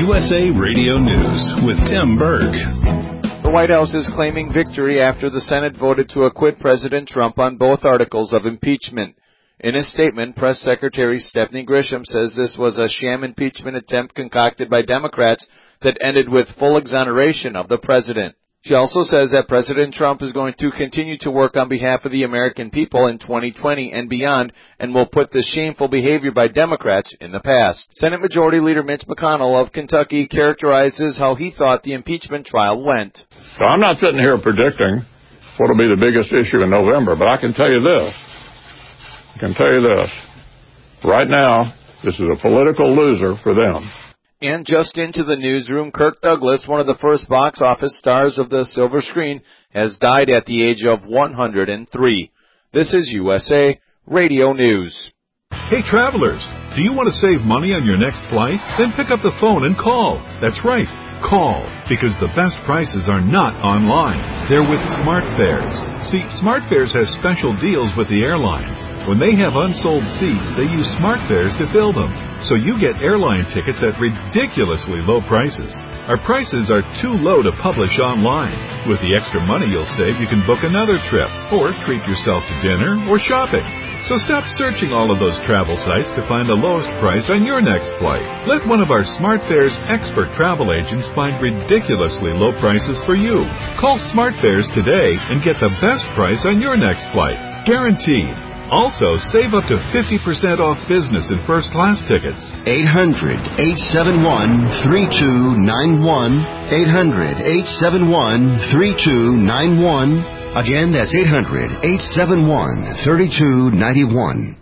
USA Radio News with Tim Berg. The White House is claiming victory after the Senate voted to acquit President Trump on both articles of impeachment. In a statement, Press Secretary Stephanie Grisham says this was a sham impeachment attempt concocted by Democrats that ended with full exoneration of the president. She also says that President Trump is going to continue to work on behalf of the American people in 2020 and beyond and will put the shameful behavior by Democrats in the past. Senate Majority Leader Mitch McConnell of Kentucky characterizes how he thought the impeachment trial went. So I'm not sitting here predicting what will be the biggest issue in November, but I can tell you this. Right now, this is a political loser for them. And just into the newsroom, Kirk Douglas, one of the first box office stars of the silver screen, has died at the age of 103. This is USA Radio News. Hey, travelers, do you want to save money on your next flight? Then pick up the phone and call. That's right, call, because the best prices are not online. They're with SmartFares. See, SmartFares has special deals with the airlines. When they have unsold seats, they use SmartFares to fill them. So you get airline tickets at ridiculously low prices. Our prices are too low to publish online. With the extra money you'll save, you can book another trip, or treat yourself to dinner or shopping. So stop searching all of those travel sites to find the lowest price on your next flight. Let one of our SmartFares expert travel agents find ridiculously low prices for you. Call SmartFares today and get the best price on your next flight. Guaranteed. Also, save up to 50% off business and first-class tickets. 800-871-3291. 800-871-3291. Again, that's 800-871-3291.